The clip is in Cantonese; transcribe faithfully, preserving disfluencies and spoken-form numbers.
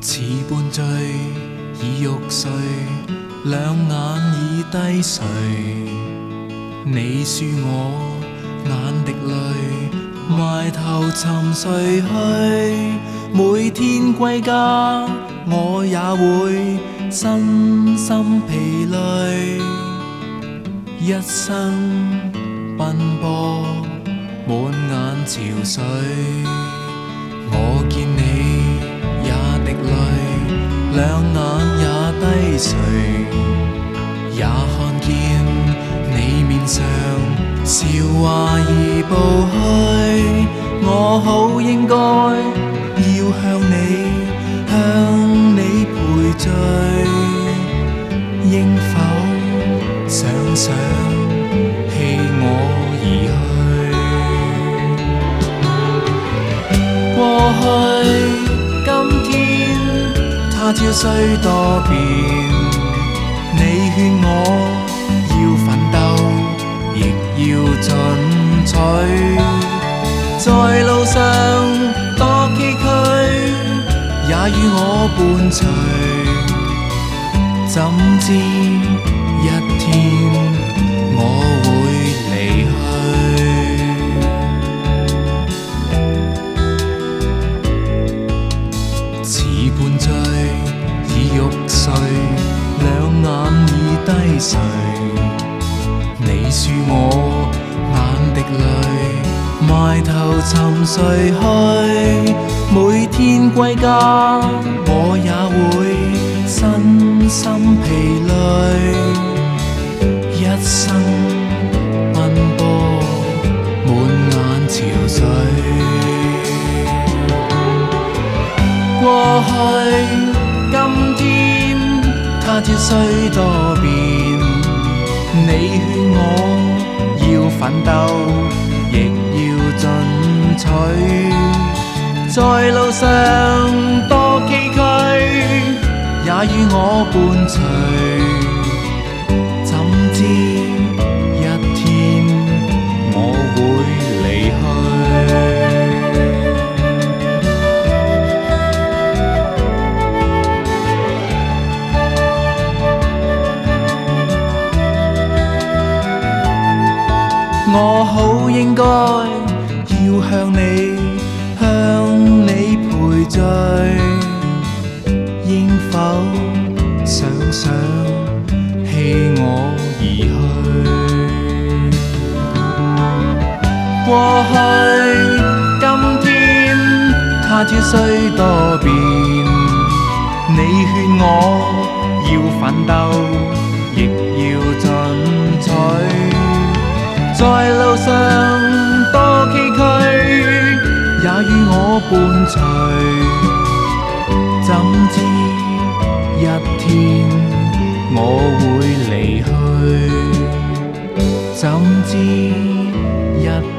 似半醉已欲睡，兩眼已低垂。你恕我眼滴淚，埋頭沉睡去。每天歸家，我也會身心疲累。一生奔波，滿眼潮水。我見你也滴淚，兩眼也低垂，也看見你面上笑話已步去。我好應該要向你向你賠罪，應否想想棄我而去？過去今天他朝雖多變，你勸我要奮鬥，亦要進取。在路上多崎嶇，也與我伴隨。怎知一天我會離去。似半醉已欲睡，兩眼已低垂。你恕我眼滴淚，埋頭沉睡去。每天歸家，我也會身心疲累。一生奔波，滿眼潮水。過去今天他朝雖多變，你勸我要奮鬥，亦要進取。在路上多崎嶇，也與我伴隨。怎知一天我會離去。我好應該要向你向你賠罪，應否想想棄我而去？過去今天他朝雖多變，你勸我要奮鬥，亦要進取。在路上多崎嶇，也與我伴隨。怎知一天我會離去？怎知一